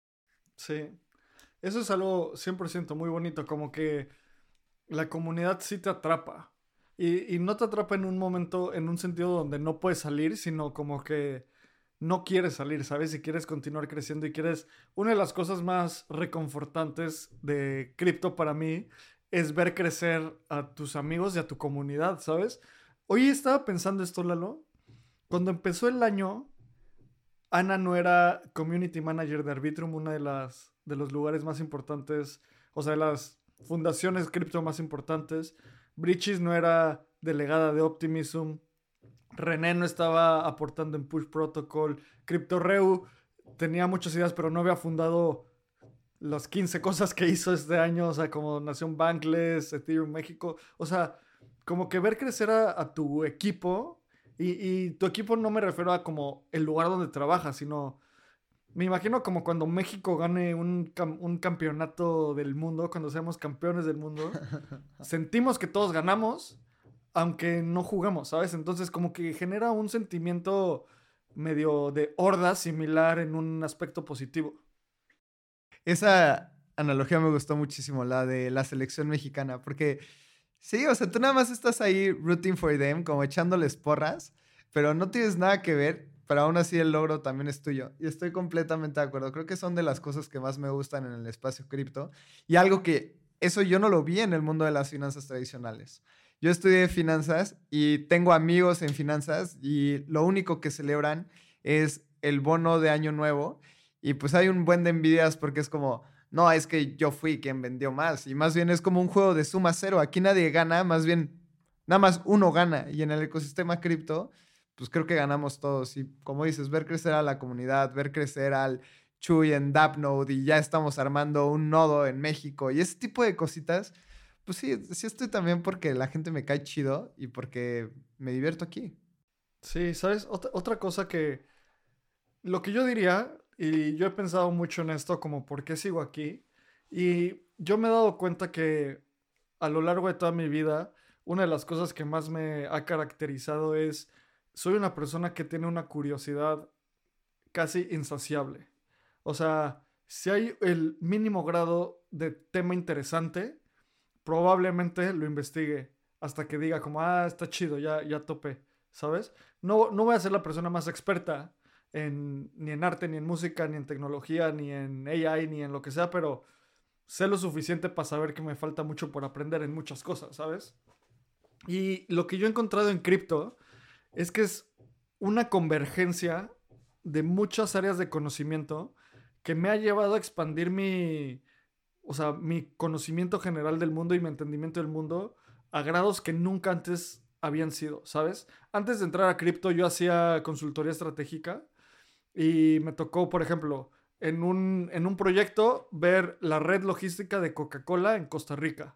Sí. Eso es algo 100% muy bonito, como que la comunidad sí te atrapa. Y no te atrapa en un momento, en un sentido donde no puedes salir, sino como que no quieres salir, ¿sabes? Y quieres continuar creciendo y quieres... Una de las cosas más reconfortantes de cripto para mí es ver crecer a tus amigos y a tu comunidad, ¿sabes? Hoy estaba pensando esto, Lalo. Cuando empezó el año, Ana no era community manager de Arbitrum, una de los lugares más importantes, o sea, de las fundaciones cripto más importantes. Brichis no era delegada de Optimism. René no estaba aportando en Push Protocol. CryptoReu tenía muchas ideas, pero no había fundado las 15 cosas que hizo este año, o sea, como Nación Bankless, Ethereum México. O sea, como que ver crecer a tu equipo, y tu equipo no me refiero a como el lugar donde trabajas, sino me imagino como cuando México gane un campeonato del mundo, cuando seamos campeones del mundo, sentimos que todos ganamos, aunque no jugamos, ¿sabes? Entonces como que genera un sentimiento medio de horda similar en un aspecto positivo. Esa analogía me gustó muchísimo, la de la selección mexicana, porque sí, o sea, tú nada más estás ahí rooting for them, como echándoles porras, pero no tienes nada que ver, pero aún así el logro también es tuyo. Y estoy completamente de acuerdo. Creo que son de las cosas que más me gustan en el espacio cripto y algo que eso yo no lo vi en el mundo de las finanzas tradicionales. Yo estudié finanzas y tengo amigos en finanzas y lo único que celebran es el bono de Año Nuevo y pues hay un buen de envidias porque es como, no, es que yo fui quien vendió más. Y más bien es como un juego de suma cero. Aquí nadie gana, más bien nada más uno gana. Y en el ecosistema cripto, pues creo que ganamos todos. Y como dices, ver crecer a la comunidad, ver crecer al Chuy en Dapnode y ya estamos armando un nodo en México y ese tipo de cositas, pues sí, sí estoy también porque la gente me cae chido y porque me divierto aquí. Sí, ¿sabes? Otra cosa que lo que yo diría, y yo he pensado mucho en esto, como por qué sigo aquí, y yo me he dado cuenta que a lo largo de toda mi vida, una de las cosas que más me ha caracterizado es, soy una persona que tiene una curiosidad casi insaciable. O sea, si hay el mínimo grado de tema interesante, probablemente lo investigue hasta que diga como, ah, está chido, ya topé, ¿sabes? No voy a ser la persona más experta ni en arte, ni en música, ni en tecnología, ni en AI, ni en lo que sea, pero sé lo suficiente para saber que me falta mucho por aprender en muchas cosas, ¿sabes? Y lo que yo he encontrado en cripto es que es una convergencia de muchas áreas de conocimiento que me ha llevado a expandir o sea, mi conocimiento general del mundo y mi entendimiento del mundo a grados que nunca antes habían sido, ¿sabes? Antes de entrar a cripto yo hacía consultoría estratégica y me tocó, por ejemplo, en un proyecto ver la red logística de Coca-Cola en Costa Rica.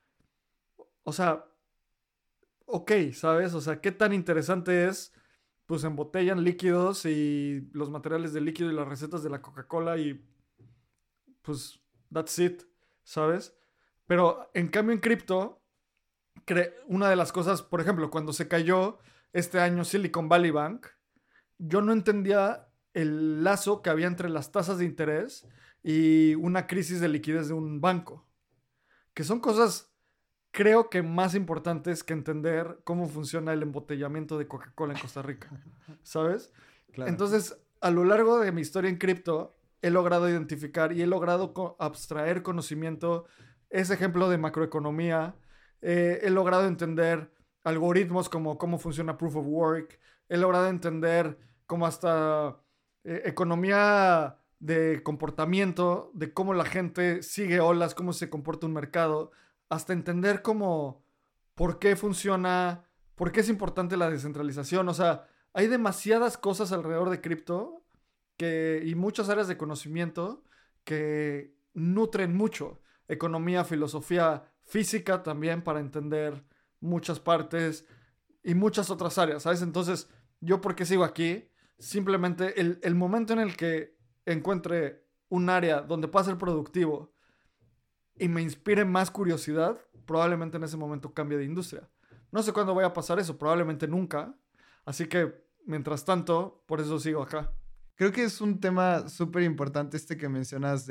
O sea, ok, ¿sabes? O sea, ¿qué tan interesante es? Pues embotellan líquidos y los materiales de líquido y las recetas de la Coca-Cola y pues that's it, ¿sabes? Pero en cambio en cripto, una de las cosas, por ejemplo, cuando se cayó este año Silicon Valley Bank, yo no entendía el lazo que había entre las tasas de interés y una crisis de liquidez de un banco, que son cosas creo que más importantes que entender cómo funciona el embotellamiento de Coca-Cola en Costa Rica, ¿sabes? Claro. Entonces, a lo largo de mi historia en cripto, he logrado identificar y he logrado abstraer conocimiento, ese ejemplo de macroeconomía, he logrado entender algoritmos como cómo funciona Proof of Work, he logrado entender cómo hasta economía de comportamiento, de cómo la gente sigue olas, cómo se comporta un mercado, hasta entender cómo, por qué funciona, por qué es importante la descentralización. O sea, hay demasiadas cosas alrededor de cripto y muchas áreas de conocimiento que nutren mucho. Economía, filosofía, física también para entender muchas partes y muchas otras áreas, ¿sabes? Entonces, ¿yo por qué sigo aquí? Simplemente el momento en el que encuentre un área donde pueda ser productivo y me inspire más curiosidad, probablemente en ese momento cambie de industria. No sé cuándo vaya a pasar eso, probablemente nunca. Así que, mientras tanto, por eso sigo acá. Creo que es un tema súper importante este que mencionas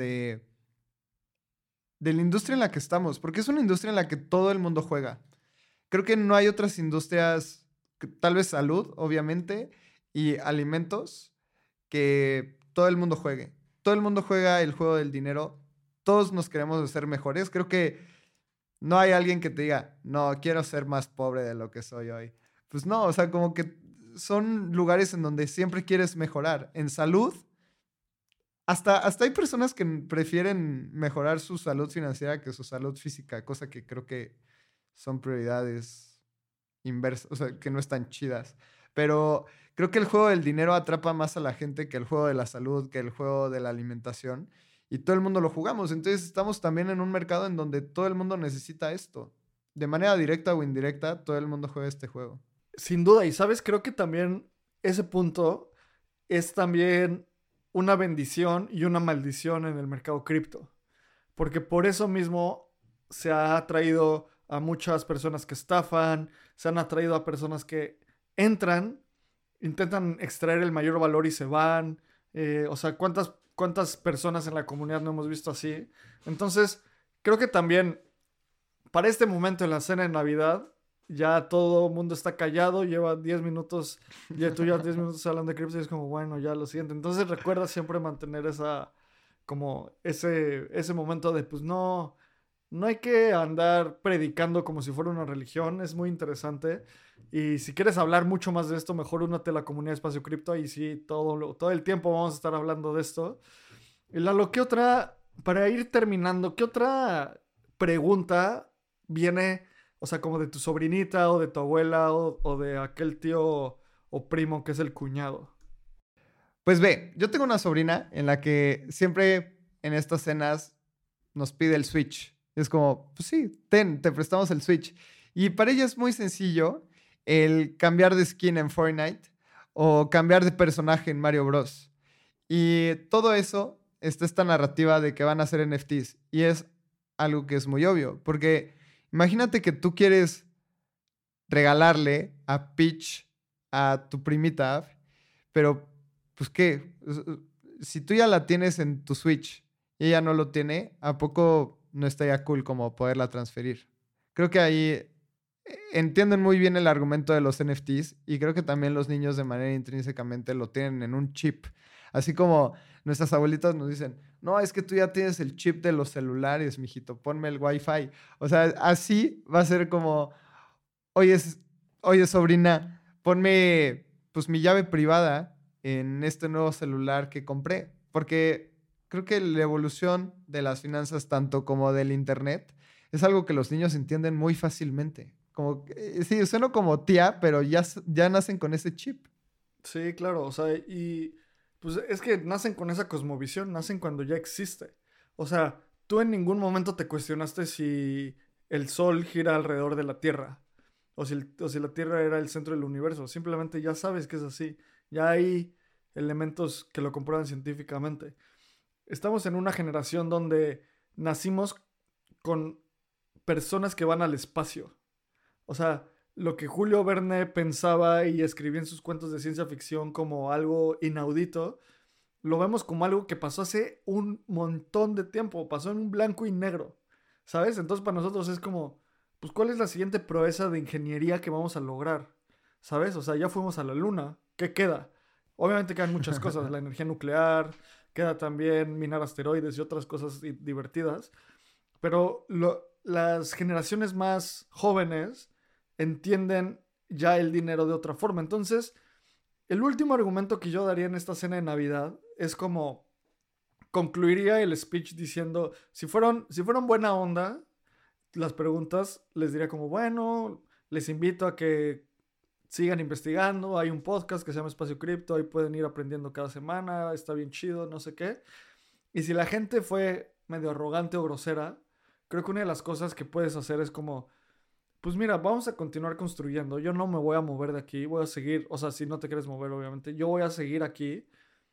de la industria en la que estamos, porque es una industria en la que todo el mundo juega. Creo que no hay otras industrias, tal vez salud, obviamente, y alimentos, que todo el mundo juegue. Todo el mundo juega el juego del dinero. Todos nos queremos ser mejores. Creo que no hay alguien que te diga, no, quiero ser más pobre de lo que soy hoy. Pues no, o sea, como que son lugares en donde siempre quieres mejorar. En salud, hasta hay personas que prefieren mejorar su salud financiera que su salud física, cosa que creo que son prioridades inversas, o sea, que no están chidas. Pero creo que el juego del dinero atrapa más a la gente que el juego de la salud, que el juego de la alimentación. Y todo el mundo lo jugamos. Entonces estamos también en un mercado en donde todo el mundo necesita esto. De manera directa o indirecta, todo el mundo juega este juego. Sin duda, y sabes, creo que también ese punto es también una bendición y una maldición en el mercado cripto. Porque por eso mismo se ha atraído a muchas personas que estafan, se han atraído a personas que entran, intentan extraer el mayor valor y se van. O sea, ¿cuántas personas en la comunidad no hemos visto así? Entonces, creo que también para este momento en la cena de Navidad, ya todo el mundo está callado, lleva 10 minutos, ya tú llevas 10 minutos hablando de cripto y es como, bueno, ya lo siguiente. Entonces recuerda siempre mantener como ese momento de, pues no hay que andar predicando como si fuera una religión, es muy interesante. Y si quieres hablar mucho más de esto, mejor únete a la comunidad Espacio Cripto y sí, todo el tiempo vamos a estar hablando de esto. Y Lalo, ¿qué otra para ir terminando, ¿qué otra pregunta viene, o sea, como de tu sobrinita o de tu abuela o de aquel tío o primo que es el cuñado? Pues ve, yo tengo una sobrina en la que siempre en estas cenas nos pide el Switch. Es como, pues sí, te prestamos el Switch. Y para ella es muy sencillo el cambiar de skin en Fortnite o cambiar de personaje en Mario Bros. Y todo eso está esta narrativa de que van a ser NFTs. Y es algo que es muy obvio, porque imagínate que tú quieres regalarle a Peach a tu primita, pero pues qué, si tú ya la tienes en tu Switch y ella no lo tiene, ¿a poco no estaría cool como poderla transferir? Creo que ahí entienden muy bien el argumento de los NFTs y creo que también los niños de manera intrínsecamente lo tienen en un chip. Así como nuestras abuelitas nos dicen, no, es que tú ya tienes el chip de los celulares, mijito, ponme el Wi-Fi. O sea, así va a ser como, oye, oye, sobrina, ponme pues mi llave privada en este nuevo celular que compré. Porque creo que la evolución de las finanzas, tanto como del internet, es algo que los niños entienden muy fácilmente. Como, sí, sueno como tía, pero ya nacen con ese chip. Sí, claro, o sea, y pues es que nacen con esa cosmovisión, nacen cuando ya existe. O sea, tú en ningún momento te cuestionaste si el Sol gira alrededor de la Tierra o si la Tierra era el centro del universo. Simplemente ya sabes que es así. Ya hay elementos que lo comprueban científicamente. Estamos en una generación donde nacimos con personas que van al espacio. O sea, lo que Julio Verne pensaba y escribía en sus cuentos de ciencia ficción como algo inaudito, lo vemos como algo que pasó hace un montón de tiempo, pasó en un blanco y negro, ¿sabes? Entonces para nosotros es como, pues ¿cuál es la siguiente proeza de ingeniería que vamos a lograr? ¿Sabes? O sea, ya fuimos a la luna, ¿qué queda? Obviamente quedan muchas cosas, la energía nuclear, queda también minar asteroides y otras cosas divertidas, pero las generaciones más jóvenes entienden ya el dinero de otra forma. Entonces, el último argumento que yo daría en esta cena de Navidad es como concluiría el speech diciendo, si fueron buena onda, las preguntas les diría como, bueno, les invito a que sigan investigando, hay un podcast que se llama Espacio Cripto, ahí pueden ir aprendiendo cada semana, está bien chido, no sé qué. Y si la gente fue medio arrogante o grosera, creo que una de las cosas que puedes hacer es como, pues mira, vamos a continuar construyendo. Yo no me voy a mover de aquí, voy a seguir, o sea, si no te quieres mover, obviamente, yo voy a seguir aquí.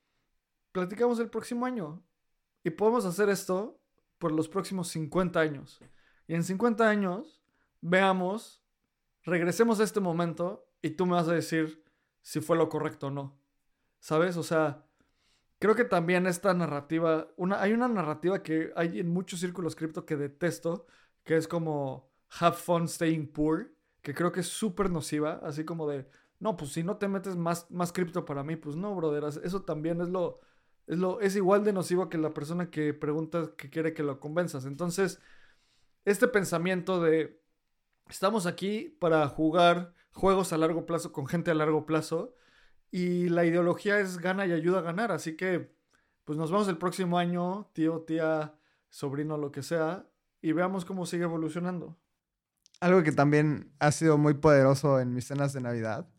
Platicamos el próximo año y podemos hacer esto por los próximos 50 años. Y en 50 años, veamos, regresemos a este momento y tú me vas a decir si fue lo correcto o no. ¿Sabes? O sea, creo que también esta narrativa, hay una narrativa que hay en muchos círculos cripto que detesto, que es como have fun staying poor, que creo que es súper nociva, así como de, no, pues si no te metes más cripto para mí, pues no, brother, eso también es igual de nocivo que la persona que pregunta que quiere que lo convenzas. Entonces, este pensamiento de, estamos aquí para jugar juegos a largo plazo con gente a largo plazo, y la ideología es gana y ayuda a ganar. Así que, pues nos vemos el próximo año, tío, tía, sobrino, lo que sea, y veamos cómo sigue evolucionando. Algo que también ha sido muy poderoso en mis cenas de Navidad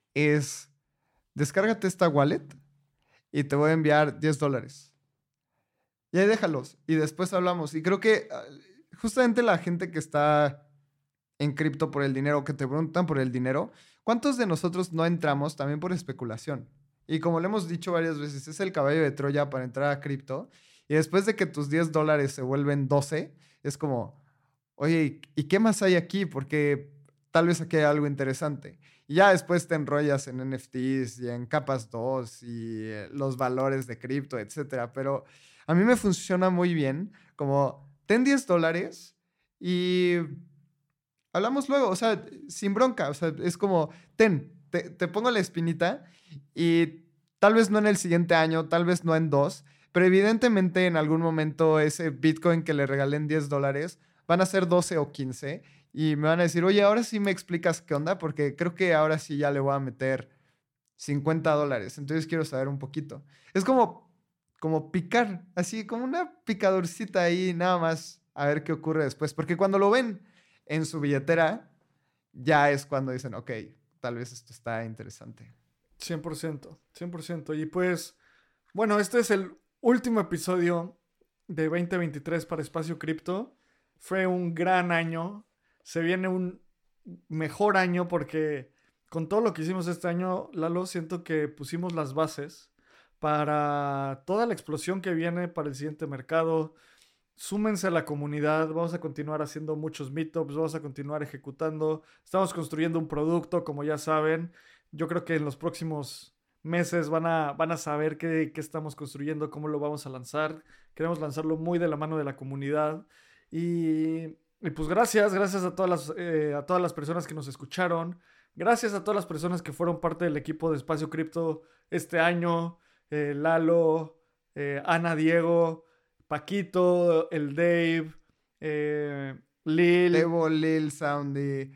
es descárgate esta wallet y te voy a enviar $10. Y ahí déjalos. Y después hablamos. Y creo que justamente la gente que está en cripto por el dinero, que te preguntan por el dinero, ¿cuántos de nosotros no entramos también por especulación? Y como le hemos dicho varias veces, es el caballo de Troya para entrar a cripto. Y después de que tus $10 se vuelven 12, es como, oye, ¿y qué más hay aquí? Porque tal vez aquí hay algo interesante. Y ya después te enrollas en NFTs y en capas 2 y los valores de cripto, etcétera. Pero a mí me funciona muy bien como ten $10 y hablamos luego, o sea, sin bronca, o sea, es como, te pongo la espinita y tal vez no en el siguiente año, tal vez no en dos, pero evidentemente en algún momento ese Bitcoin que le regalen $10 van a ser 12 o 15 y me van a decir, oye, ahora sí me explicas qué onda, porque creo que ahora sí ya le voy a meter $50, entonces quiero saber un poquito. Es como como picar, así como una picadurcita ahí, nada más a ver qué ocurre después. Porque cuando lo ven en su billetera, ya es cuando dicen, ok, tal vez esto está interesante. 100%, 100%. Y pues, bueno, este es el último episodio de 2023 para Espacio Cripto. Fue un gran año. Se viene un mejor año porque con todo lo que hicimos este año, Lalo, siento que pusimos las bases para toda la explosión que viene para el siguiente mercado. Súmense a la comunidad, vamos a continuar haciendo muchos meetups, vamos a continuar ejecutando. Estamos construyendo un producto, como ya saben. Yo creo que en los próximos meses van a saber qué estamos construyendo, cómo lo vamos a lanzar. Queremos lanzarlo muy de la mano de la comunidad. Y pues gracias a todas las personas que nos escucharon. Gracias a todas las personas que fueron parte del equipo de Espacio Cripto este año. Lalo, Ana, Diego, Paquito, el Dave, Lil. Devo, Lil, Soundy,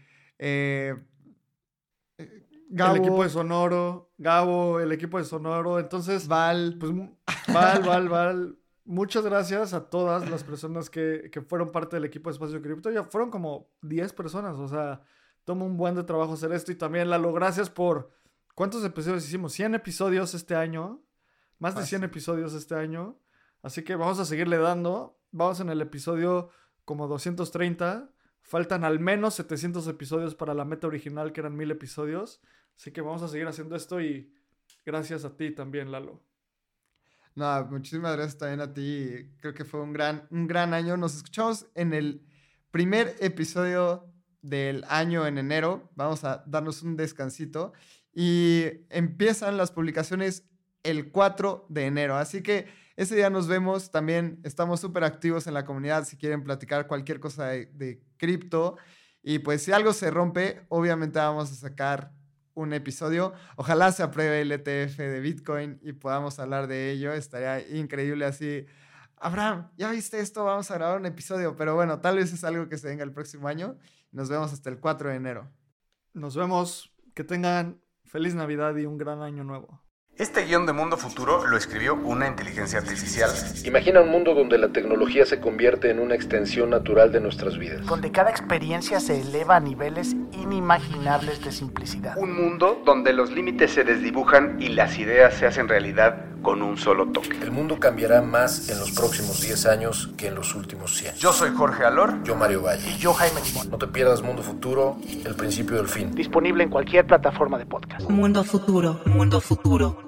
Gabo. El equipo de Sonoro, Gabo, el equipo de Sonoro. Entonces, Val. Pues, Val. Muchas gracias a todas las personas que fueron parte del equipo de Espacio Cripto. Ya fueron como 10 personas, o sea, toma un buen de trabajo hacer esto. Y también, Lalo, gracias por... ¿Cuántos episodios hicimos? 100 episodios este año. Más de 100 episodios este año. Así que vamos a seguirle dando. Vamos en el episodio como 230. Faltan al menos 700 episodios para la meta original, que eran 1000 episodios. Así que vamos a seguir haciendo esto y gracias a ti también, Lalo. No, muchísimas gracias también a ti. Creo que fue un gran año. Nos escuchamos en el primer episodio del año en enero. Vamos a darnos un descansito. Y empiezan las publicaciones el 4 de enero. Así que ese día nos vemos. También estamos súper activos en la comunidad si quieren platicar cualquier cosa de cripto. Y pues si algo se rompe, obviamente vamos a sacar un episodio. Ojalá se apruebe el ETF de Bitcoin y podamos hablar de ello. Estaría increíble así. Abraham, ¿ya viste esto? Vamos a grabar un episodio. Pero bueno, tal vez es algo que se venga el próximo año. Nos vemos hasta el 4 de enero. Nos vemos. Que tengan feliz Navidad y un gran año nuevo. Este guión de Mundo Futuro lo escribió una inteligencia artificial. Imagina un mundo donde la tecnología se convierte en una extensión natural de nuestras vidas. Donde cada experiencia se eleva a niveles inimaginables de simplicidad. Un mundo donde los límites se desdibujan y las ideas se hacen realidad con un solo toque. El mundo cambiará más en los próximos 10 años que en los últimos 100. Yo soy Jorge Alor. Yo Mario Valle. Y yo Jaime Limón. No te pierdas Mundo Futuro, el principio del fin. Disponible en cualquier plataforma de podcast. Mundo Futuro, Mundo Futuro.